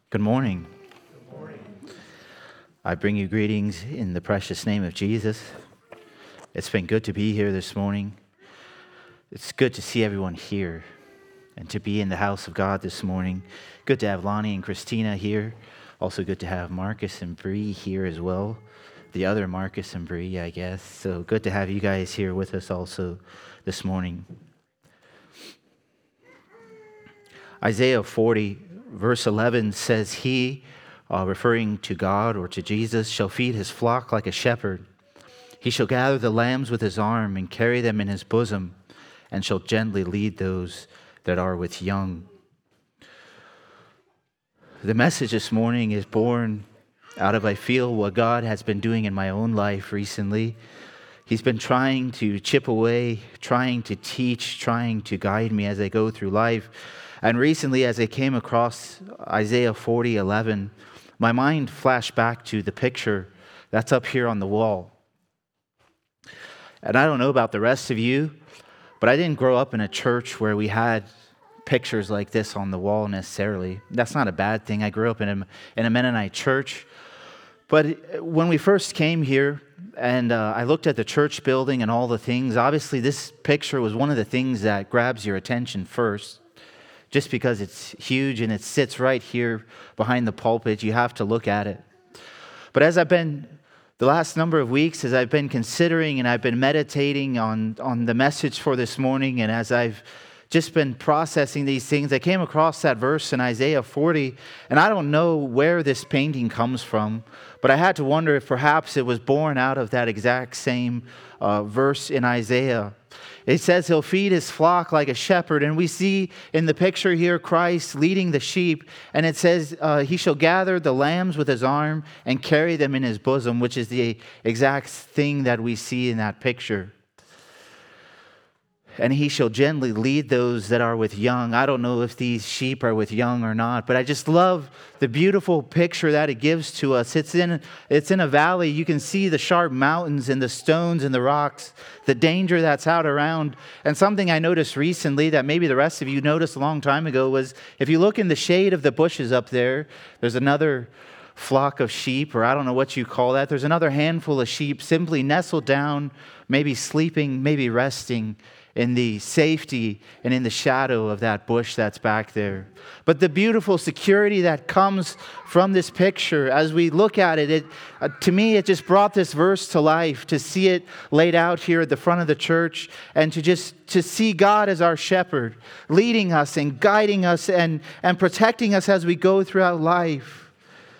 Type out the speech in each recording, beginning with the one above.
Good morning. Good morning. I bring you greetings in the precious name of Jesus. It's been good to be here this morning. It's good to see everyone here and to be in the house of God this morning. Good to have Lonnie and Christina here. Also good to have Marcus and Bree here as well. The other Marcus and Bree, I guess. So good to have you guys here with us also this morning. Isaiah 40, verse 11 says, He, referring to God or to Jesus, shall feed his flock like a shepherd. He shall gather the lambs with his arm and carry them in his bosom, and shall gently lead those that are with young. The message this morning is born out of, I feel, what God has been doing in my own life recently. He's been trying to chip away, trying to teach, trying to guide me as I go through life. And recently, as I came across Isaiah 40:11, my mind flashed back to the picture that's up here on the wall. And I don't know about the rest of you, but I didn't grow up in a church where we had pictures like this on the wall necessarily. That's not a bad thing. I grew up in a Mennonite church. But when we first came here and I looked at the church building and all the things, obviously this picture was one of the things that grabs your attention first. Just because it's huge and it sits right here behind the pulpit, you have to look at it. But as I've been, the last number of weeks, as I've been considering and I've been meditating on the message for this morning, and as I've just been processing these things, I came across that verse in Isaiah 40, and I don't know where this painting comes from, but I had to wonder if perhaps it was born out of that exact same verse in Isaiah. It says he'll feed his flock like a shepherd, and we see in the picture here Christ leading the sheep, and it says he shall gather the lambs with his arm and carry them in his bosom, which is the exact thing that we see in that picture. And he shall gently lead those that are with young. I don't know if these sheep are with young or not, but I just love the beautiful picture that it gives to us. It's in a valley. You can see the sharp mountains and the stones and the rocks, the danger that's out around. And something I noticed recently that maybe the rest of you noticed a long time ago was if you look in the shade of the bushes up there, there's another flock of sheep, or I don't know what you call that. There's another handful of sheep simply nestled down, maybe sleeping, maybe resting in the safety and in the shadow of that bush that's back there. But the beautiful security that comes from this picture, as we look at it, to me, it just brought this verse to life, to see it laid out here at the front of the church, and to see God as our shepherd, leading us and guiding us and protecting us as we go throughout life.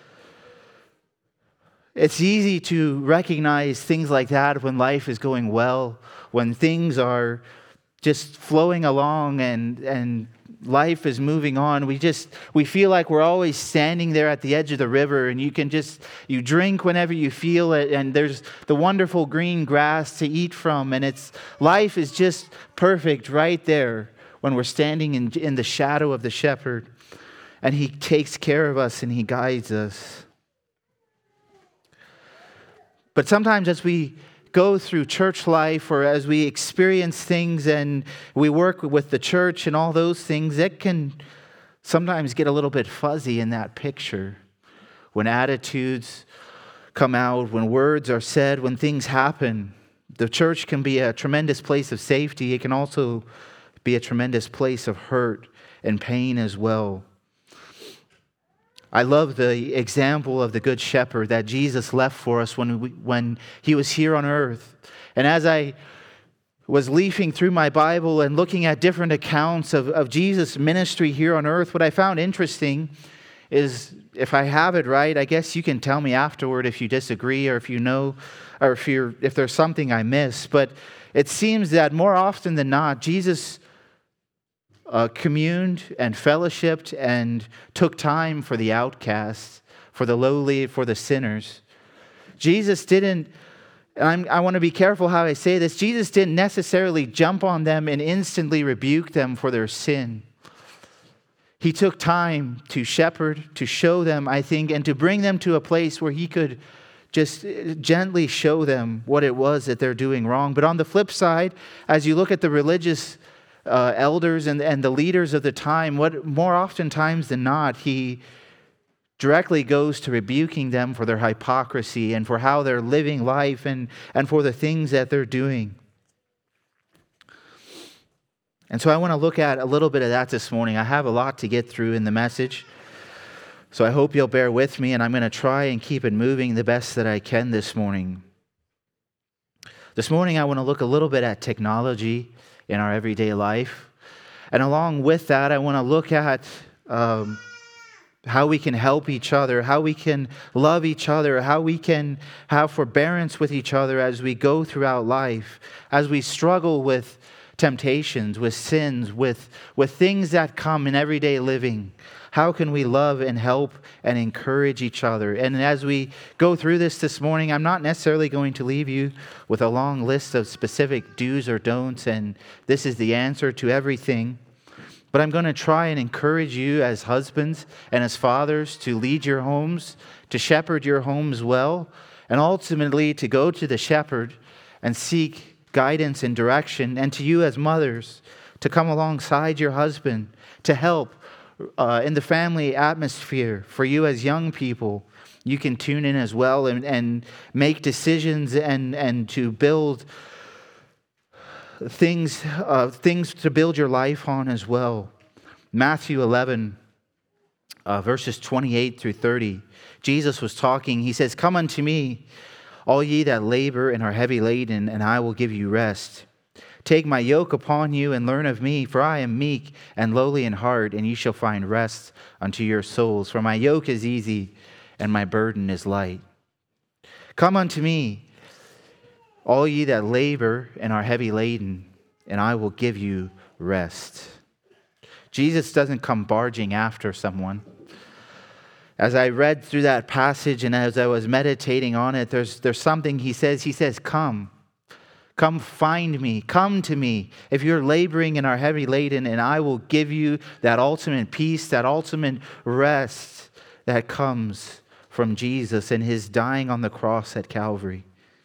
It's easy to recognize things like that when life is going well, when things are just flowing along and life is moving on. We feel like we're always standing there at the edge of the river, and you drink whenever you feel it, and there's the wonderful green grass to eat from, and life is just perfect right there when we're standing in the shadow of the shepherd, and he takes care of us and he guides us. But sometimes as we go through church life, or as we experience things and we work with the church and all those things, it can sometimes get a little bit fuzzy in that picture. When attitudes come out, when words are said, when things happen, the church can be a tremendous place of safety. It can also be a tremendous place of hurt and pain as well. I love the example of the Good Shepherd that Jesus left for us when he was here on earth. And as I was leafing through my Bible and looking at different accounts of Jesus' ministry here on earth, what I found interesting is, if I have it right, I guess you can tell me afterward if you disagree or if you know, or if there's something I miss. But it seems that more often than not, Jesus communed and fellowshipped and took time for the outcasts, for the lowly, for the sinners. Jesus didn't, and I want to be careful how I say this, Jesus didn't necessarily jump on them and instantly rebuke them for their sin. He took time to shepherd, to show them, I think, and to bring them to a place where he could just gently show them what it was that they're doing wrong. But on the flip side, as you look at the religious elders and the leaders of the time, what more oftentimes than not, he directly goes to rebuking them for their hypocrisy and for how they're living life and for the things that they're doing. And so I want to look at a little bit of that this morning. I have a lot to get through in the message, so I hope you'll bear with me, and I'm going to try and keep it moving the best that I can this morning. This morning I want to look a little bit at technology in our everyday life. And along with that, I want to look at how we can help each other, how we can love each other, how we can have forbearance with each other as we go throughout life, as we struggle with temptations, with sins, with things that come in everyday living. How can we love and help and encourage each other? And as we go through this morning, I'm not necessarily going to leave you with a long list of specific do's or don'ts, and this is the answer to everything. But I'm going to try and encourage you as husbands and as fathers to lead your homes, to shepherd your homes well, and ultimately to go to the shepherd and seek guidance and direction, and to you as mothers to come alongside your husband, to help in the family atmosphere. For you as young people, you can tune in as well and make decisions and to build things to build your life on as well. Matthew 11, verses 28 through 30. Jesus was talking. He says, "Come unto me, all ye that labor and are heavy laden, and I will give you rest. Take my yoke upon you and learn of me, for I am meek and lowly in heart, and ye shall find rest unto your souls. For my yoke is easy and my burden is light. Come unto me, all ye that labor and are heavy laden, and I will give you rest." Jesus doesn't come barging after someone. As I read through that passage and as I was meditating on it, there's something he says. He says, "Come. Come find me. Come to me if you're laboring and are heavy laden, and I will give you that ultimate peace, that ultimate rest that comes from Jesus and his dying on the cross at Calvary."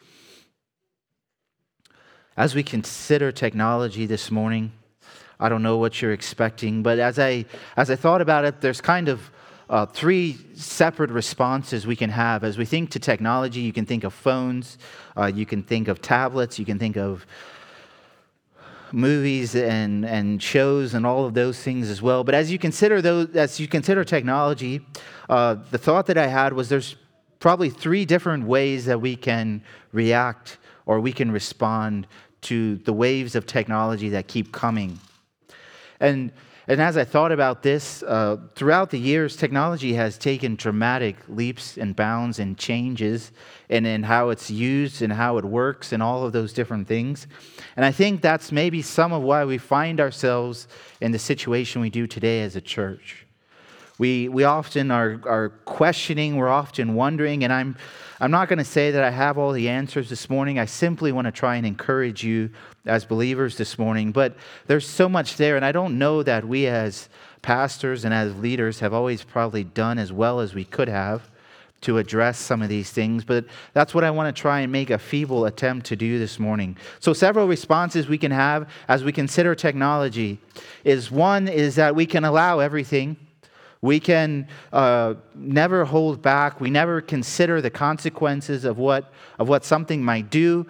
As we consider technology this morning, I don't know what you're expecting, but as I thought about it, there's kind of three separate responses we can have. As we think to technology, you can think of phones, you can think of tablets, you can think of movies and shows and all of those things as well. But as you consider technology, the thought that I had was there's probably three different ways that we can react or we can respond to the waves of technology that keep coming. And as I thought about this, throughout the years, technology has taken dramatic leaps and bounds and changes in how it's used and how it works and all of those different things. And I think that's maybe some of why we find ourselves in the situation we do today as a church. We often are questioning, we're often wondering, and I'm not going to say that I have all the answers this morning. I simply want to try and encourage you as believers this morning. But there's so much there, and I don't know that we as pastors and as leaders have always probably done as well as we could have to address some of these things. But that's what I want to try and make a feeble attempt to do this morning. So several responses we can have as we consider technology is that we can allow everything. We can never hold back. We never consider the consequences of what something might do.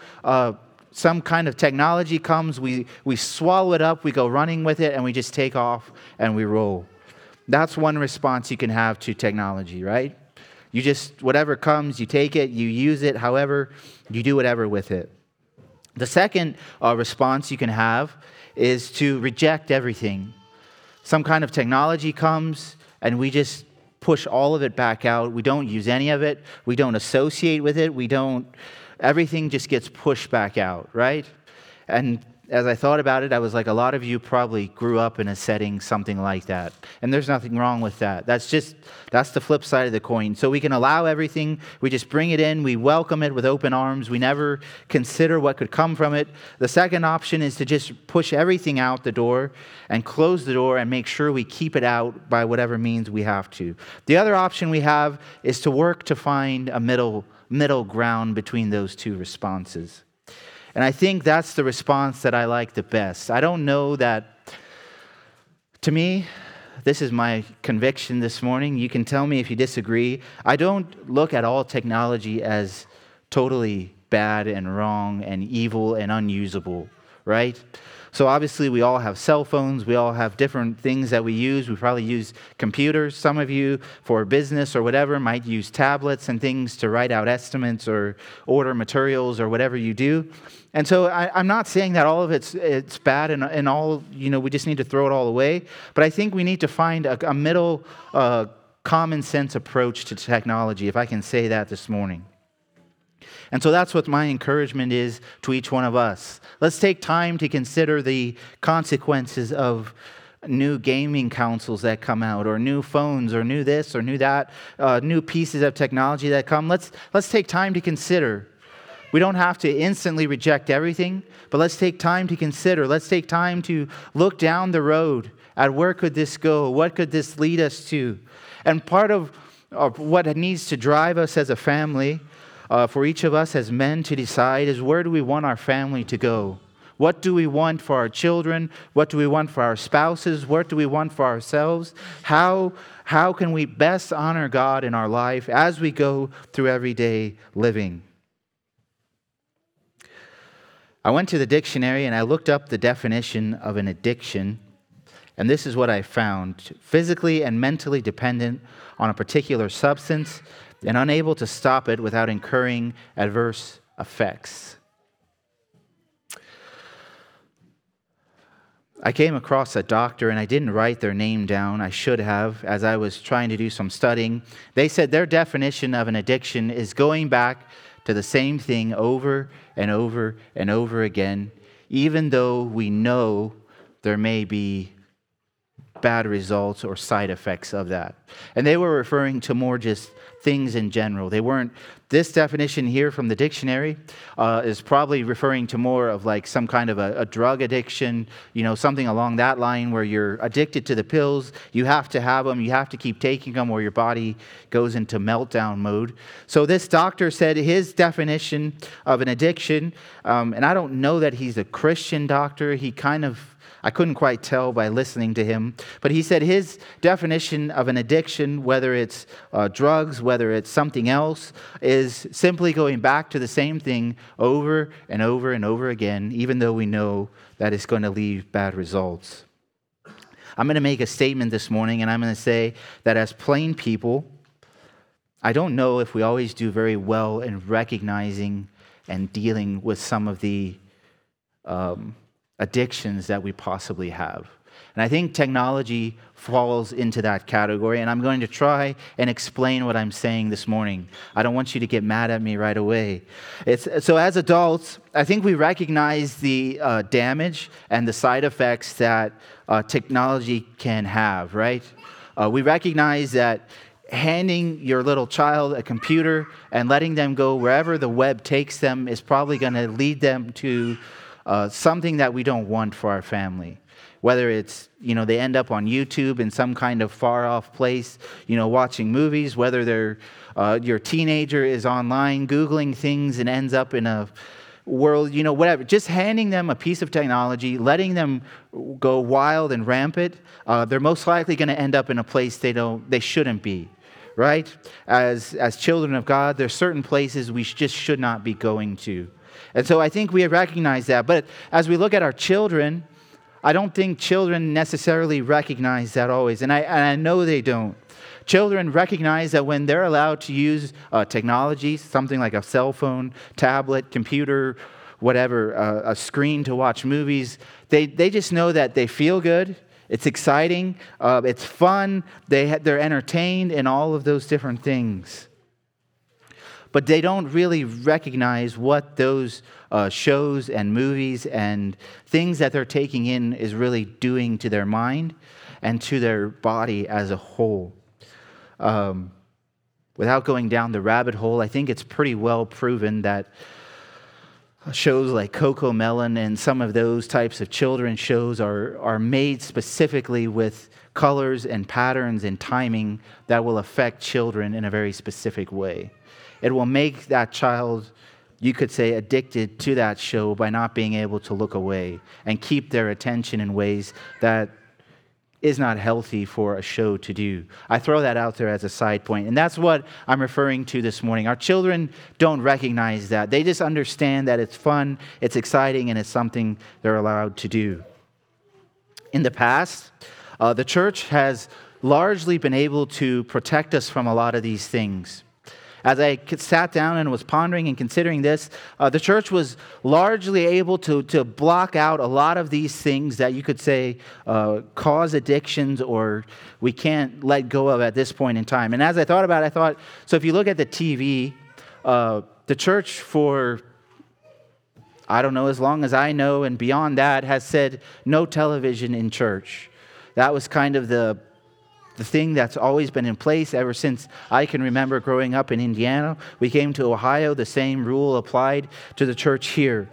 Some kind of technology comes, we swallow it up, we go running with it, and we just take off and we roll. That's one response you can have to technology, right? You just, whatever comes, you take it, you use it, however, you do whatever with it. The second response you can have is to reject everything. Some kind of technology comes, and we just push all of it back out. We don't use any of it. We don't associate with it. Everything just gets pushed back out, right? And as I thought about it, I was like, a lot of you probably grew up in a setting something like that. And there's nothing wrong with that. That's the flip side of the coin. So we can allow everything. We just bring it in. We welcome it with open arms. We never consider what could come from it. The second option is to just push everything out the door and close the door and make sure we keep it out by whatever means we have to. The other option we have is to work to find a middle ground between those two responses. And I think that's the response that I like the best. I don't know that, to me, this is my conviction this morning. You can tell me if you disagree. I don't look at all technology as totally bad and wrong and evil and unusable, right? So obviously we all have cell phones. We all have different things that we use. We probably use computers. Some of you for business or whatever might use tablets and things to write out estimates or order materials or whatever you do. And so I'm not saying that all of it's bad and all, we just need to throw it all away. But I think we need to find a middle common sense approach to technology, if I can say that this morning. And so that's what my encouragement is to each one of us. Let's take time to consider the consequences of new gaming consoles that come out, or new phones, or new this, or new that, new pieces of technology that come. Let's take time to consider. We don't have to instantly reject everything, but let's take time to consider. Let's take time to look down the road at where could this go? What could this lead us to? And part of what needs to drive us as a family, for each of us as men to decide, is where do we want our family to go? What do we want for our children? What do we want for our spouses? What do we want for ourselves? How can we best honor God in our life as we go through everyday living? I went to the dictionary and I looked up the definition of an addiction, and this is what I found: physically and mentally dependent on a particular substance and unable to stop it without incurring adverse effects. I came across a doctor, and I didn't write their name down. I should have, as I was trying to do some studying. They said their definition of an addiction is going back to the same thing over and over and over again, even though we know there may be bad results or side effects of that. And they were referring to more just things in general. They weren't, this definition here from the dictionary is probably referring to more of like some kind of a drug addiction, something along that line where you're addicted to the pills. You have to have them. You have to keep taking them or your body goes into meltdown mode. So this doctor said his definition of an addiction, and I don't know that he's a Christian doctor. I couldn't quite tell by listening to him, but he said his definition of an addiction, whether it's drugs, whether it's something else, is simply going back to the same thing over and over and over again, even though we know that it's going to leave bad results. I'm going to make a statement this morning, and I'm going to say that as plain people, I don't know if we always do very well in recognizing and dealing with some of the addictions that we possibly have. And I think technology falls into that category, and I'm going to try and explain what I'm saying this morning. I don't want you to get mad at me right away. So as adults, I think we recognize the damage and the side effects that technology can have, right? We recognize that handing your little child a computer and letting them go wherever the web takes them is probably going to lead them to something that we don't want for our family. Whether it's, they end up on YouTube in some kind of far-off place, watching movies, whether your teenager is online Googling things and ends up in a world, whatever. Just handing them a piece of technology, letting them go wild and rampant, they're most likely going to end up in a place they shouldn't be, right? As children of God, there's certain places we just should not be going to. And so I think we recognize that. But as we look at our children, I don't think children necessarily recognize that always. And I know they don't. Children recognize that when they're allowed to use technology, something like a cell phone, tablet, computer, whatever, a screen to watch movies, they just know that they feel good, it's exciting, it's fun, they're entertained, and all of those different things. But they don't really recognize what those shows and movies and things that they're taking in is really doing to their mind and to their body as a whole. Without going down the rabbit hole, I think it's pretty well proven that shows like CoComelon and some of those types of children's shows are made specifically with colors and patterns and timing that will affect children in a very specific way. It will make that child, you could say, addicted to that show by not being able to look away and keep their attention in ways that is not healthy for a show to do. I throw that out there as a side point, and that's what I'm referring to this morning. Our children don't recognize that. They just understand that it's fun, it's exciting, and it's something they're allowed to do. In the past, the church has largely been able to protect us from a lot of these things. As I sat down and was pondering and considering this, the church was largely able to block out a lot of these things that you could say cause addictions or we can't let go of at this point in time. And as I thought about it, I thought, so if you look at the TV, the church for, I don't know, as long as I know and beyond that, has said no television in church. That was kind of the thing that's always been in place ever since I can remember growing up in Indiana. We came to Ohio, the same rule applied to the church here.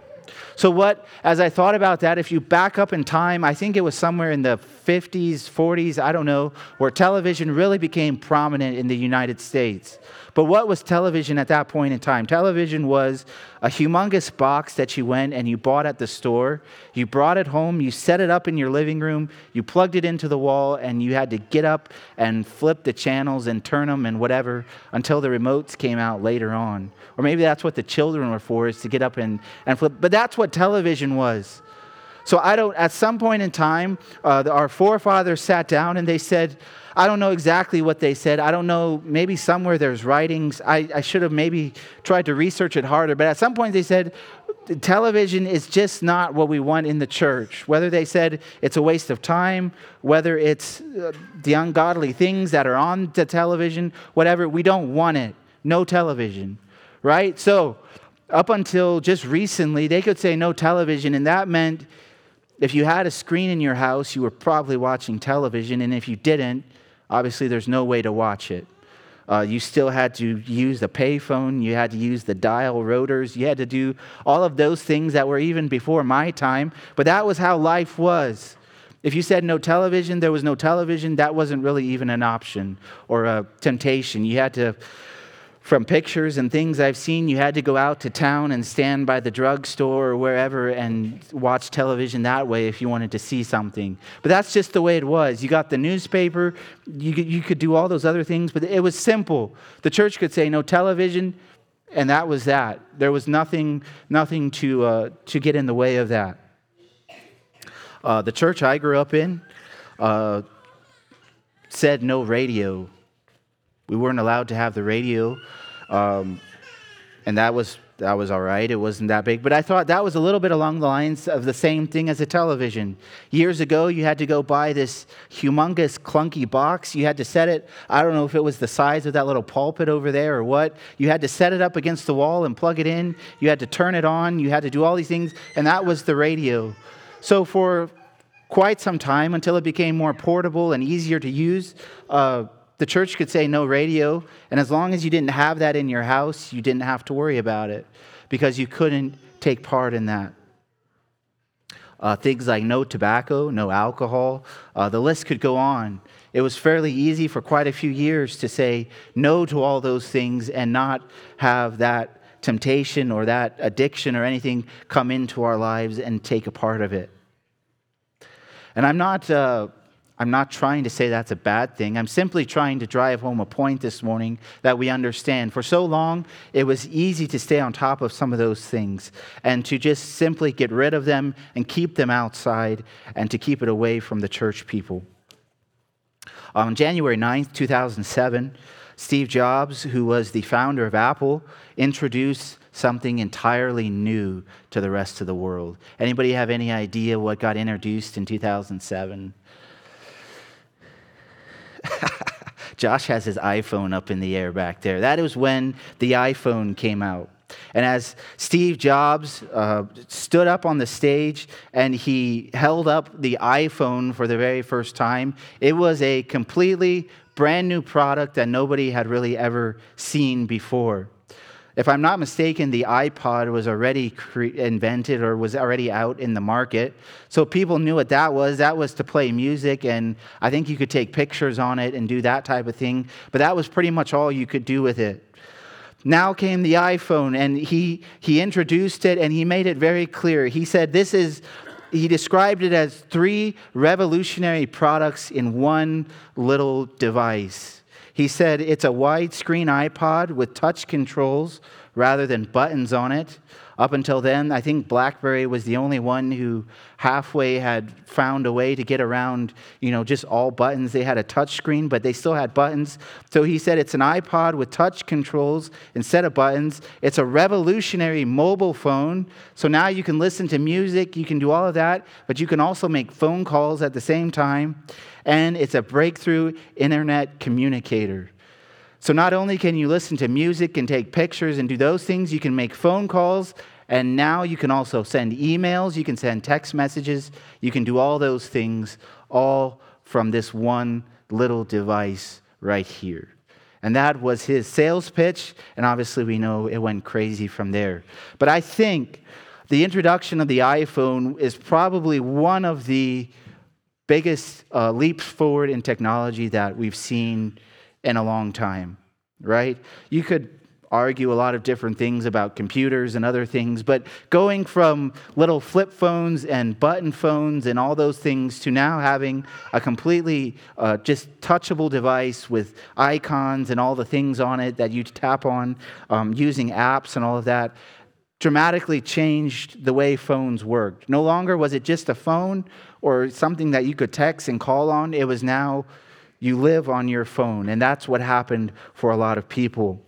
So as I thought about that, if you back up in time, I think it was somewhere in the 50s, 40s, I don't know, where television really became prominent in the United States. But what was television at that point in time? Television was a humongous box that you went and you bought at the store. You brought it home, you set it up in your living room, you plugged it into the wall, and you had to get up and flip the channels and turn them and whatever until the remotes came out later on. Or maybe that's what the children were for, is to get up and flip. But that's what television was. So at some point in time, our forefathers sat down and they said, I don't know exactly what they said. I don't know, maybe somewhere there's writings. I should have maybe tried to research it harder. But at some point they said, television is just not what we want in the church. Whether they said it's a waste of time, whether it's the ungodly things that are on the television, whatever, we don't want it. No television, right? So up until just recently, they could say no television, and that meant if you had a screen in your house, you were probably watching television, and if you didn't, obviously there's no way to watch it. You still had to use the payphone, you had to use the dial rotors, you had to do all of those things that were even before my time, but that was how life was. If you said no television, there was no television, that wasn't really even an option or a temptation. You had to, from pictures and things I've seen, you had to go out to town and stand by the drugstore or wherever and watch television that way if you wanted to see something. But that's just the way it was. You got the newspaper, you could do all those other things, but it was simple. The church could say no television, and that was that. There was nothing to get in the way of that. The church I grew up in said no radio. We weren't allowed to have the radio, and that was all right. It wasn't that big. But I thought that was a little bit along the lines of the same thing as a television. Years ago, you had to go buy this humongous, clunky box. You had to set it, I don't know if it was the size of that little pulpit over there or what. You had to set it up against the wall and plug it in. You had to turn it on. You had to do all these things, and that was the radio. So for quite some time, until it became more portable and easier to use, the church could say no radio, and as long as you didn't have that in your house, you didn't have to worry about it because you couldn't take part in that. Things like no tobacco, no alcohol, the list could go on. It was fairly easy for quite a few years to say no to all those things and not have that temptation or that addiction or anything come into our lives and take a part of it. And I'm not trying to say that's a bad thing. I'm simply trying to drive home a point this morning that we understand. For so long, it was easy to stay on top of some of those things and to just simply get rid of them and keep them outside and to keep it away from the church people. On January 9th, 2007, Steve Jobs, who was the founder of Apple, introduced something entirely new to the rest of the world. Anybody have any idea what got introduced in 2007? Josh has his iPhone up in the air back there. That was when the iPhone came out. And as Steve Jobs stood up on the stage and he held up the iPhone for the very first time, it was a completely brand new product that nobody had really ever seen before. If I'm not mistaken, the iPod was already invented or was already out in the market. So people knew what that was. That was to play music, and I think you could take pictures on it and do that type of thing. But that was pretty much all you could do with it. Now came the iPhone, and he introduced it, and he made it very clear. He said, this is he described it as 3 revolutionary products in one little device. He said it's a widescreen iPod with touch controls rather than buttons on it. Up until then, I think BlackBerry was the only one who halfway had found a way to get around, just all buttons. They had a touch screen, but they still had buttons. So he said it's an iPod with touch controls instead of buttons. It's a revolutionary mobile phone. So now you can listen to music, you can do all of that, but you can also make phone calls at the same time. And it's a breakthrough internet communicator. So not only can you listen to music and take pictures and do those things, you can make phone calls, and now you can also send emails, you can send text messages, you can do all those things, all from this one little device right here. And that was his sales pitch, and obviously we know it went crazy from there. But I think the introduction of the iPhone is probably one of the biggest leaps forward in technology that we've seen in a long time, right? You could argue a lot of different things about computers and other things, but going from little flip phones and button phones and all those things to now having a completely just touchable device with icons and all the things on it that you tap on, using apps and all of that, dramatically changed the way phones worked. No longer was it just a phone or something that you could text and call on. It was now you live on your phone, and that's what happened for a lot of people.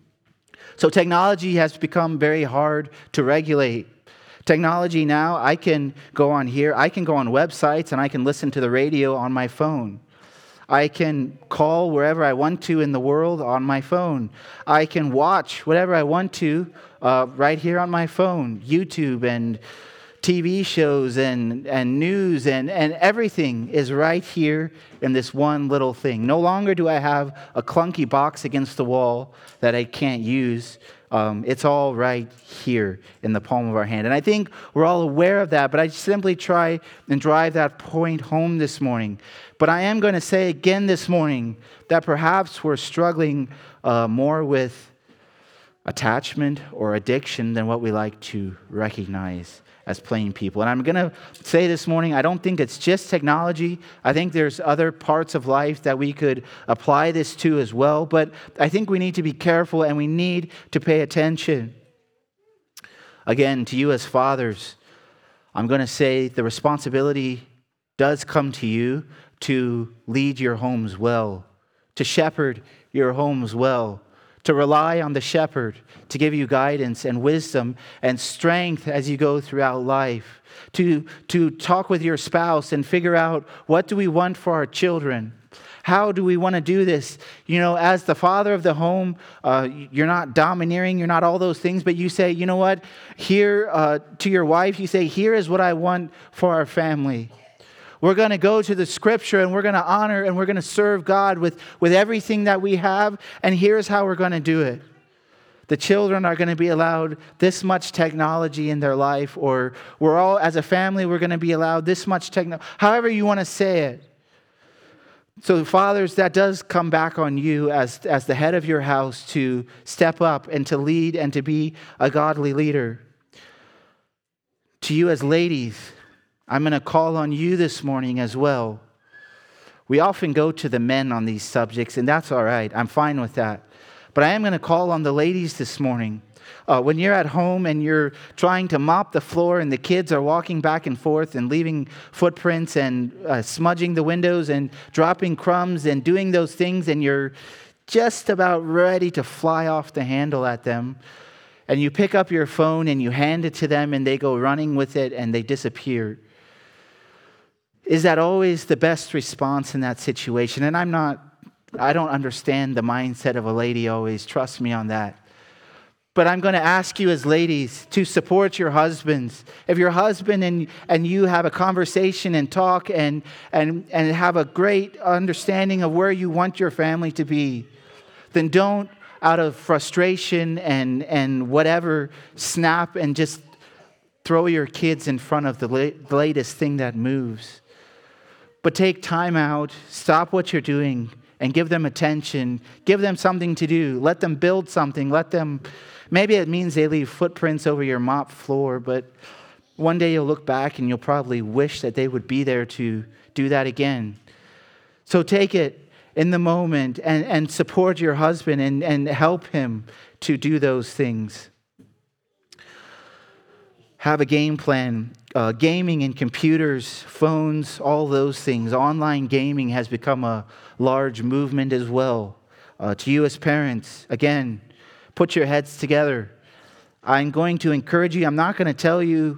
So technology has become very hard to regulate. Technology now, I can go on here, I can go on websites, and I can listen to the radio on my phone. I can call wherever I want to in the world on my phone. I can watch whatever I want to right here on my phone. YouTube and TV shows and news and everything is right here in this one little thing. No longer do I have a clunky box against the wall that I can't use. It's all right here in the palm of our hand. And I think we're all aware of that, but I simply try and drive that point home this morning. But I am going to say again this morning that perhaps we're struggling more with attachment or addiction than what we like to recognize as plain people. And I'm going to say this morning, I don't think it's just technology. I think there's other parts of life that we could apply this to as well. But I think we need to be careful and we need to pay attention. Again, to you as fathers, I'm going to say the responsibility does come to you to lead your homes well, to shepherd your homes well, to rely on the shepherd to give you guidance and wisdom and strength as you go throughout life, to talk with your spouse and figure out what do we want for our children. How do we want to do this? As the father of the home, you're not domineering, you're not all those things, but you say, you know what? Here, to your wife, you say, here is what I want for our family. We're going to go to the scripture and we're going to honor and we're going to serve God with everything that we have. And here's how we're going to do it. The children are going to be allowed this much technology in their life, or we're all, as a family, we're going to be allowed this much technology. However you want to say it. So fathers, that does come back on you as the head of your house to step up and to lead and to be a godly leader. To you as ladies, I'm going to call on you this morning as well. We often go to the men on these subjects, and that's all right. I'm fine with that. But I am going to call on the ladies this morning. When you're at home and you're trying to mop the floor and the kids are walking back and forth and leaving footprints and smudging the windows and dropping crumbs and doing those things, and you're just about ready to fly off the handle at them, and you pick up your phone and you hand it to them and they go running with it and they disappear. Is that always the best response in that situation? And I don't understand the mindset of a lady always. Trust me on that. But I'm going to ask you as ladies to support your husbands. If your husband and you have a conversation and talk and have a great understanding of where you want your family to be, then don't, out of frustration and whatever, snap and just throw your kids in front of the latest thing that moves. But take time out, stop what you're doing, and give them attention. Give them something to do. Let them build something. Maybe it means they leave footprints over your mop floor, but One day you'll look back and you'll probably wish that they would be there to do that again. So take it in the moment and support your husband and help him to do those things. Have a game plan. Gaming and computers, phones, all those things. Online gaming has become a large movement as well. To you as parents, again, put your heads together. I'm going to encourage you. I'm not going to tell you.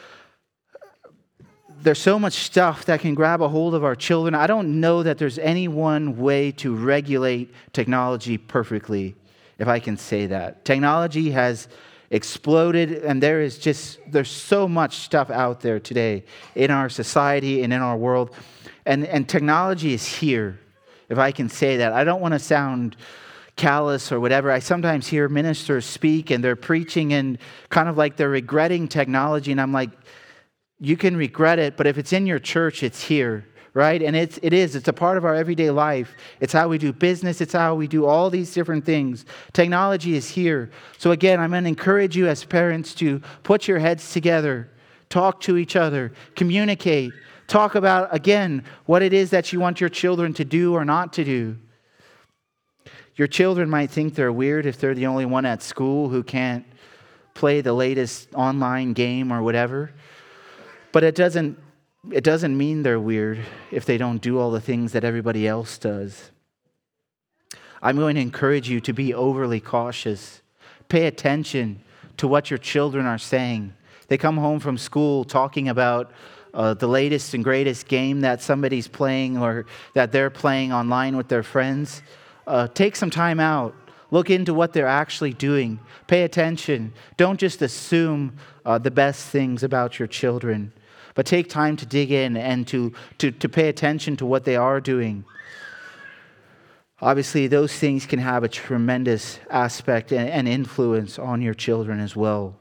There's so much stuff that can grab a hold of our children. I don't know that there's any one way to regulate technology perfectly, if I can say that. Technology has exploded, and there's so much stuff out there today in our society and in our world. And technology is here, if I can say that. I don't want to sound callous or whatever. I sometimes hear ministers speak and they're preaching and kind of like they're regretting technology, and I'm like, you can regret it, but if it's in your church, it's here, right? And it's a part of our everyday life. It's how we do business. It's how we do all these different things. Technology is here. So again, I'm going to encourage you as parents to put your heads together, talk to each other, communicate, talk about, again, what it is that you want your children to do or not to do. Your children might think they're weird if they're the only one at school who can't play the latest online game or whatever. But it doesn't mean they're weird if they don't do all the things that everybody else does. I'm going to encourage you to be overly cautious. Pay attention to what your children are saying. They come home from school talking about the latest and greatest game that somebody's playing or that they're playing online with their friends. Take some time out. Look into what they're actually doing. Pay attention. Don't just assume the best things about your children. But take time to dig in and to pay attention to what they are doing. Obviously, those things can have a tremendous aspect and influence on your children as well.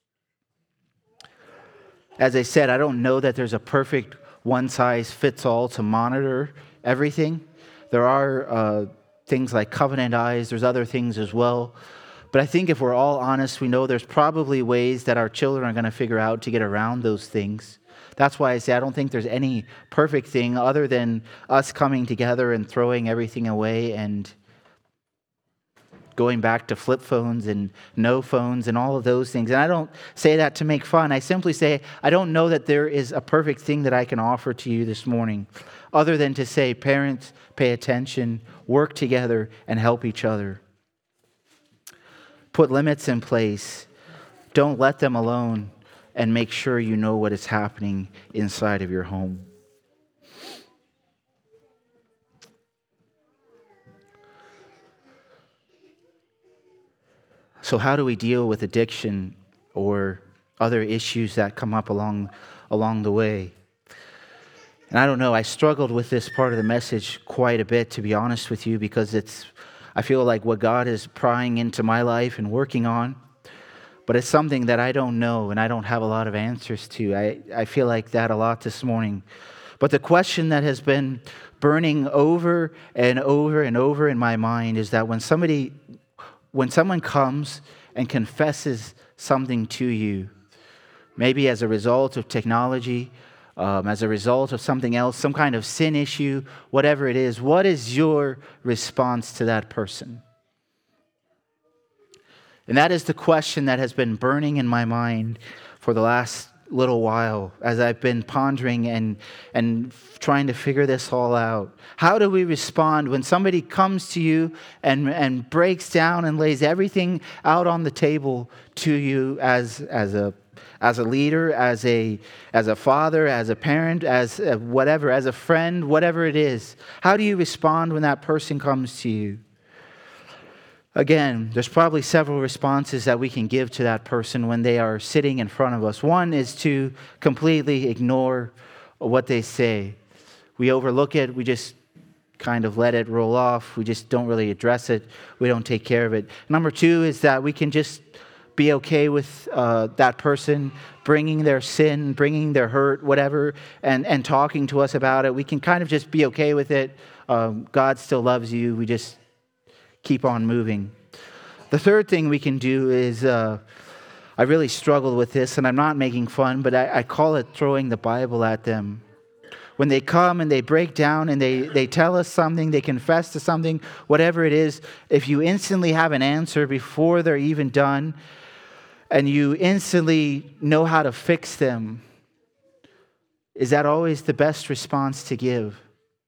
As I said, I don't know that there's a perfect one-size-fits-all to monitor everything. There are things like Covenant Eyes. There's other things as well. But I think if we're all honest, we know there's probably ways that our children are going to figure out to get around those things. That's why I say I don't think there's any perfect thing other than us coming together and throwing everything away and going back to flip phones and no phones and all of those things. And I don't say that to make fun. I simply say I don't know that there is a perfect thing that I can offer to you this morning other than to say, parents, pay attention, work together, and help each other. Put limits in place. Don't let them alone. And make sure you know what is happening inside of your home. So how do we deal with addiction or other issues that come up along the way? And I don't know, I struggled with this part of the message quite a bit, to be honest with you, because I feel like what God is prying into my life and working on. But it's something that I don't know and I don't have a lot of answers to. I feel like that a lot this morning. But the question that has been burning over and over and over in my mind is that when someone comes and confesses something to you, maybe as a result of technology, as a result of something else, some kind of sin issue, whatever it is, what is your response to that person? And that is the question that has been burning in my mind for the last little while as I've been pondering and trying to figure this all out. How do we respond when somebody comes to you and breaks down and lays everything out on the table to you as a leader, as a father, as a parent, as whatever, as a friend, whatever it is? How do you respond when that person comes to you? Again, there's probably several responses that we can give to that person when they are sitting in front of us. One is to completely ignore what they say. We overlook it. We just kind of let it roll off. We just don't really address it. We don't take care of it. Number two is that we can just be okay with that person bringing their sin, bringing their hurt, whatever, and talking to us about it. We can kind of just be okay with it. God still loves you. We just keep on moving. The third thing we can do is I really struggled with this, and I'm not making fun, but I call it throwing the Bible at them. When they come and they break down and they tell us something, they confess to something, whatever it is, if you instantly have an answer before they're even done, and you instantly know how to fix them, is that always the best response to give?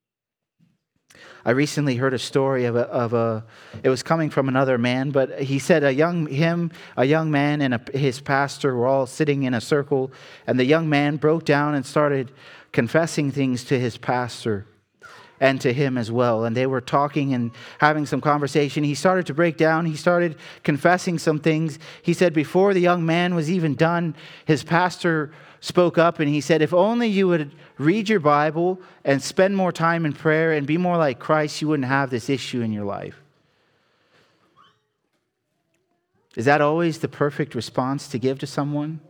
I recently heard a story of it was coming from another man, but he said a young man and his pastor were all sitting in a circle, and the young man broke down and started confessing things to his pastor and to him as well. And they were talking and having some conversation. He started to break down. He started confessing some things. He said before the young man was even done, his pastor spoke up and he said, if only you would read your Bible and spend more time in prayer and be more like Christ, you wouldn't have this issue in your life. Is that always the perfect response to give to someone?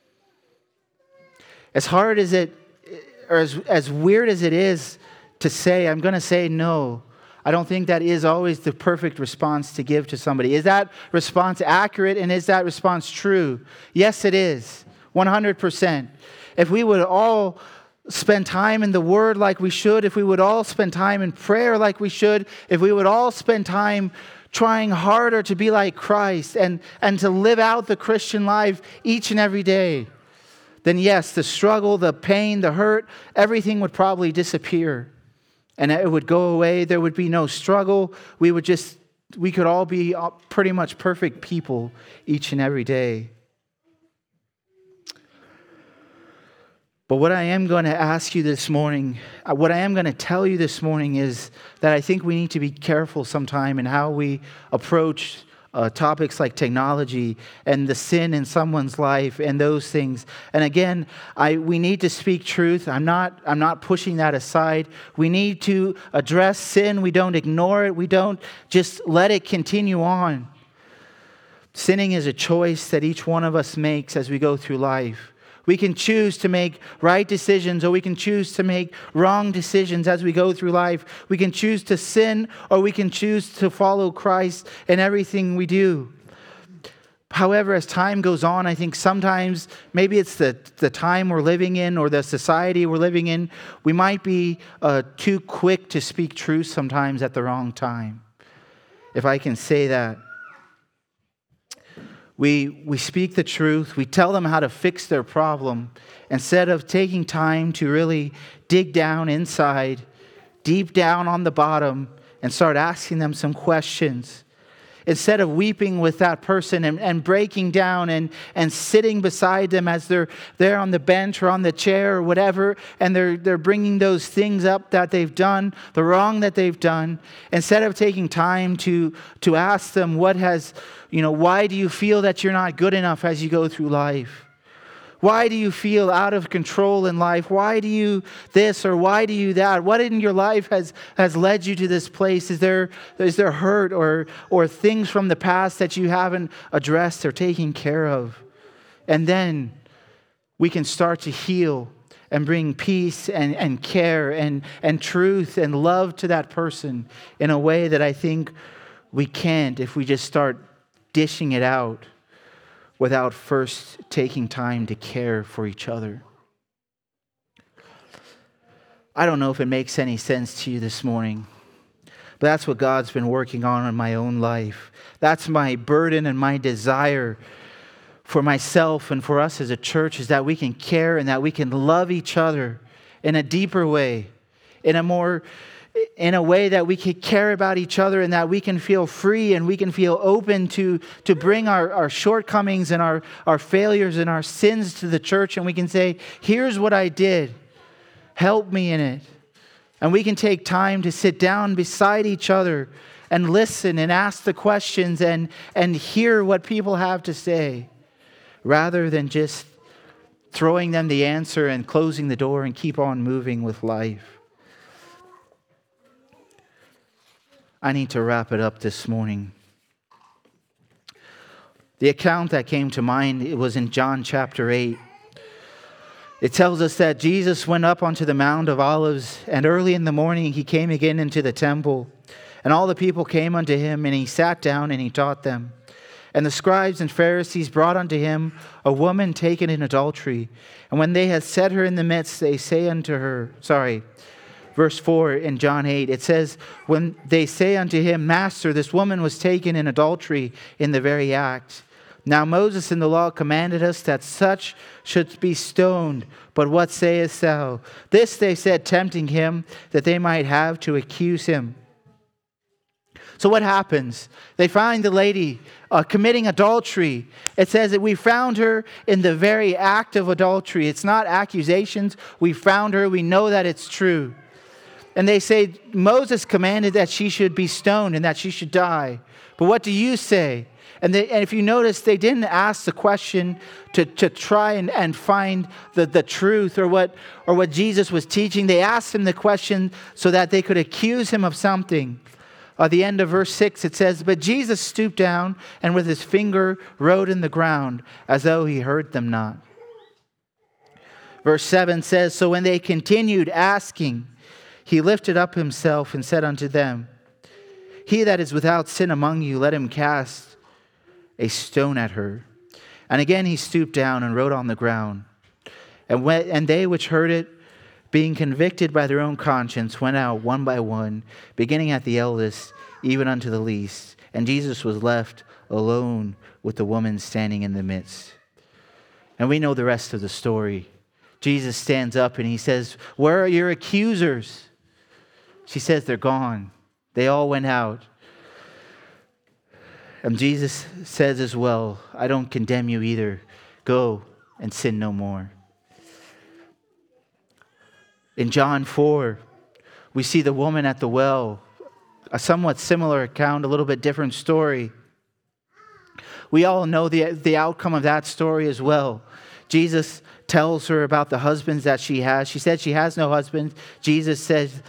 As hard as it, or as weird as it is to say, I'm going to say no, I don't think that is always the perfect response to give to somebody. Is that response accurate and is that response true? Yes, it is. 100%. If we would all spend time in the Word like we should, if we would all spend time in prayer like we should, if we would all spend time trying harder to be like Christ and to live out the Christian life each and every day, then yes, the struggle, the pain, the hurt, everything would probably disappear. And it would go away. There would be no struggle. We could all be pretty much perfect people each and every day. But what I am going to ask you this morning, what I am going to tell you this morning is that I think we need to be careful sometime in how we approach topics like technology and the sin in someone's life and those things. And again, we need to speak truth. I'm not pushing that aside. We need to address sin. We don't ignore it. We don't just let it continue on. Sinning is a choice that each one of us makes as we go through life. We can choose to make right decisions or we can choose to make wrong decisions as we go through life. We can choose to sin or we can choose to follow Christ in everything we do. However, as time goes on, I think sometimes maybe it's the time we're living in or the society we're living in. We might be too quick to speak truth sometimes at the wrong time, if I can say that. We speak the truth. We tell them how to fix their problem instead of taking time to really dig down inside, deep down on the bottom, and start asking them some questions. Instead of weeping with that person and breaking down and sitting beside them as they're there on the bench or on the chair or whatever, and they're bringing those things up that they've done, the wrong that they've done, instead of taking time to ask them why do you feel that you're not good enough as you go through life? Why do you feel out of control in life? Why do you this or why do you that? What in your life has led you to this place? Is there hurt or things from the past that you haven't addressed or taken care of? And then we can start to heal and bring peace and care and truth and love to that person in a way that I think we can't if we just start dishing it out without first taking time to care for each other. I don't know if it makes any sense to you this morning, but that's what God's been working on in my own life. That's my burden and my desire for myself and for us as a church, is that we can care and that we can love each other in a deeper way, in a way that we can care about each other and that we can feel free and we can feel open to bring our shortcomings and our failures and our sins to the church, and we can say, here's what I did. Help me in it. And we can take time to sit down beside each other and listen and ask the questions and hear what people have to say, rather than just throwing them the answer and closing the door and keep on moving with life. I need to wrap it up this morning. The account that came to mind, it was in John chapter 8. It tells us that Jesus went up onto the Mount of Olives, and early in the morning he came again into the temple. And all the people came unto him, and he sat down and he taught them. And the scribes and Pharisees brought unto him a woman taken in adultery. And when they had set her in the midst, they say unto her, verse 4 in John 8, it says, when they say unto him, Master, this woman was taken in adultery in the very act. Now Moses in the law commanded us that such should be stoned. But what sayest thou? This they said, tempting him, that they might have to accuse him. So what happens? They find the lady committing adultery. It says that we found her in the very act of adultery. It's not accusations. We found her. We know that it's true. And they say, Moses commanded that she should be stoned and that she should die. But what do you say? And if you notice, they didn't ask the question to try and find the truth or what Jesus was teaching. They asked him the question so that they could accuse him of something. At the end of verse 6, it says, But Jesus stooped down and with his finger wrote in the ground as though he heard them not. Verse 7 says, So when they continued asking, he lifted up himself and said unto them, He that is without sin among you, let him cast a stone at her. And again he stooped down and wrote on the ground. And they which heard it, being convicted by their own conscience, went out one by one, beginning at the eldest, even unto the least. And Jesus was left alone with the woman standing in the midst. And we know the rest of the story. Jesus stands up and he says, Where are your accusers? She says, They're gone. They all went out. And Jesus says as well, I don't condemn you either. Go and sin no more. In John 4, we see the woman at the well, a somewhat similar account, a little bit different story. We all know the outcome of that story as well. Jesus tells her about the husbands that she has. She said she has no husband. Jesus says,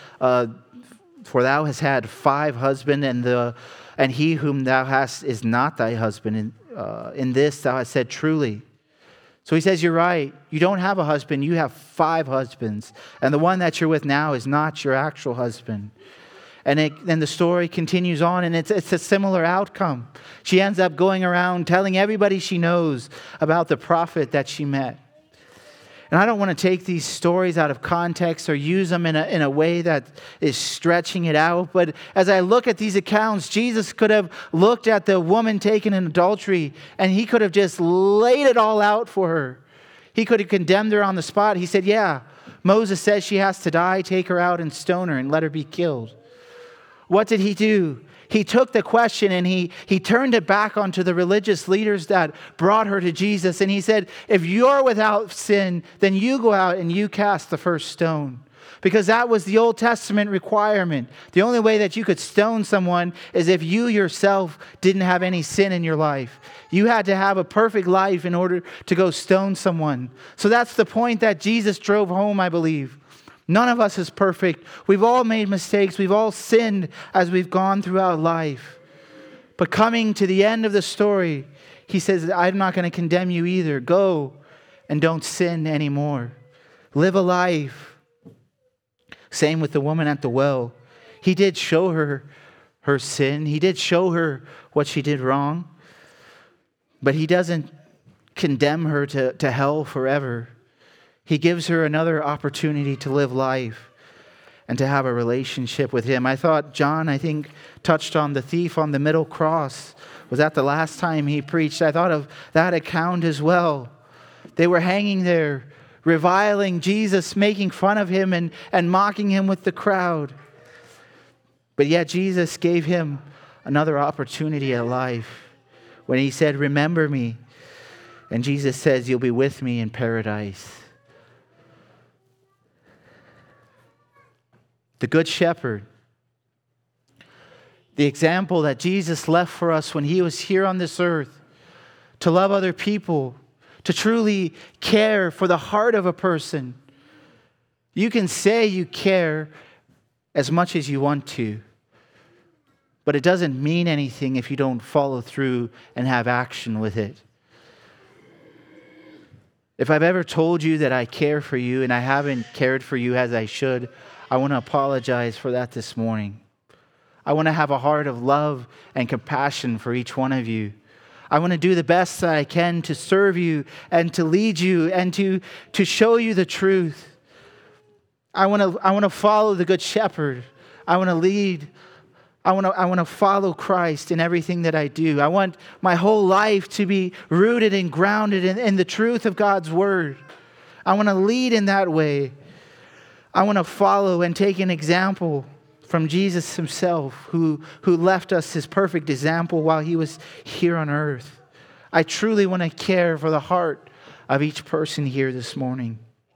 For thou hast had 5 husbands, and he whom thou hast is not thy husband. In this thou hast said truly. So he says, you're right. You don't have a husband. You have 5 husbands. And the one that you're with now is not your actual husband. And the story continues on, and it's a similar outcome. She ends up going around telling everybody she knows about the prophet that she met. And I don't want to take these stories out of context or use them in a way that is stretching it out. But as I look at these accounts, Jesus could have looked at the woman taken in adultery and he could have just laid it all out for her. He could have condemned her on the spot. He said, yeah, Moses says she has to die. Take her out and stone her and let her be killed. What did he do? He took the question and he turned it back onto the religious leaders that brought her to Jesus. And he said, if you're without sin, then you go out and you cast the first stone. Because that was the Old Testament requirement. The only way that you could stone someone is if you yourself didn't have any sin in your life. You had to have a perfect life in order to go stone someone. So that's the point that Jesus drove home, I believe. None of us is perfect. We've all made mistakes. We've all sinned as we've gone throughout life. But coming to the end of the story, he says, I'm not going to condemn you either. Go and don't sin anymore. Live a life. Same with the woman at the well. He did show her her sin. He did show her what she did wrong. But he doesn't condemn her to hell forever. He gives her another opportunity to live life and to have a relationship with him. I thought John, touched on the thief on the middle cross. Was that the last time he preached? I thought of that account as well. They were hanging there, reviling Jesus, making fun of him and mocking him with the crowd. But yet Jesus gave him another opportunity at life when he said, remember me. And Jesus says, you'll be with me in paradise. The Good Shepherd, the example that Jesus left for us when he was here on this earth, to love other people, to truly care for the heart of a person. You can say you care as much as you want to, but it doesn't mean anything if you don't follow through and have action with it. If I've ever told you that I care for you and I haven't cared for you as I should, I want to apologize for that this morning. I want to have a heart of love and compassion for each one of you. I want to do the best that I can to serve you and to lead you and to show you the truth. I want to follow the Good Shepherd. I want to lead. I want to follow Christ in everything that I do. I want my whole life to be rooted and grounded in the truth of God's word. I want to lead in that way. I want to follow and take an example from Jesus himself, who left us his perfect example while he was here on earth. I truly want to care for the heart of each person here this morning.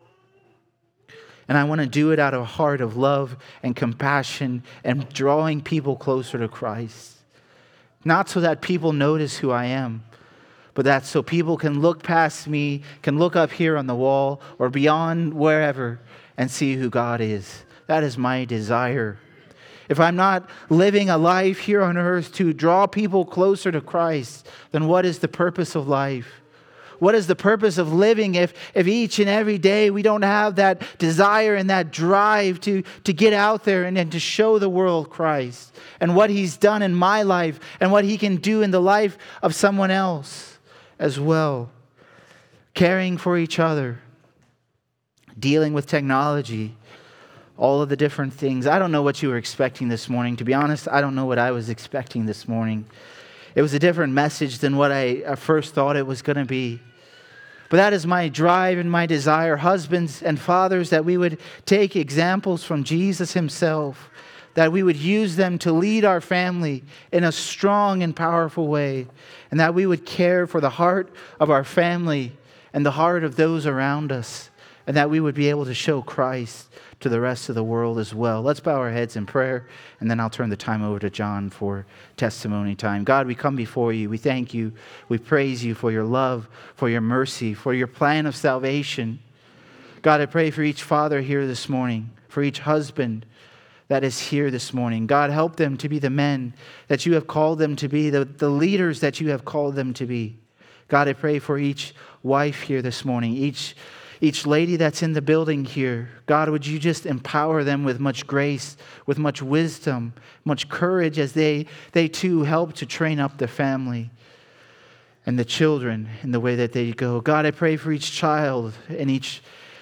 And I want to do it out of a heart of love and compassion and drawing people closer to Christ. Not so that people notice who I am, but that so people can look past me, can look up here on the wall or beyond wherever and see who God is. That is my desire. If I'm not living a life here on earth to draw people closer to Christ, then what is the purpose of life? What is the purpose of living if each and every day we don't have that desire and that drive to get out there and to show the world Christ and what he's done in my life and what he can do in the life of someone else as well? Caring for each other, dealing with technology, all of the different things. I don't know what you were expecting this morning. To be honest, I don't know what I was expecting this morning. It was a different message than what I first thought it was going to be. But that is my drive and my desire, husbands and fathers, that we would take examples from Jesus himself, that we would use them to lead our family in a strong and powerful way, and that we would care for the heart of our family and the heart of those around us, and that we would be able to show Christ to the rest of the world as well. Let's bow our heads in prayer, and then I'll turn the time over to John for testimony time. God, we come before you. We thank you. We praise you for your love, for your mercy, for your plan of salvation. God, I pray for each father here this morning, for each husband that is here this morning. God, help them to be the men that you have called them to be, the leaders that you have called them to be. God, I pray for each wife here this morning, each lady that's in the building here. God, would you just empower them with much grace, with much wisdom, much courage as they too help to train up the family and the children in the way that they go. God, I pray for each child and each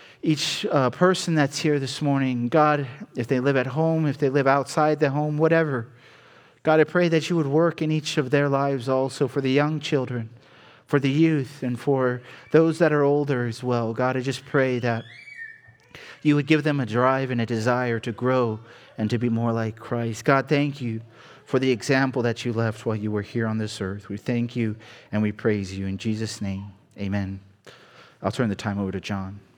person that's here this morning. God, if they live at home, if they live outside the home, whatever. God, I pray that you would work in each of their lives also, for the young children, for the youth, and for those that are older as well. God, I just pray that you would give them a drive and a desire to grow and to be more like Christ. God, thank you for the example that you left while you were here on this earth. We thank you and we praise you. In Jesus' name, amen. I'll turn the time over to John.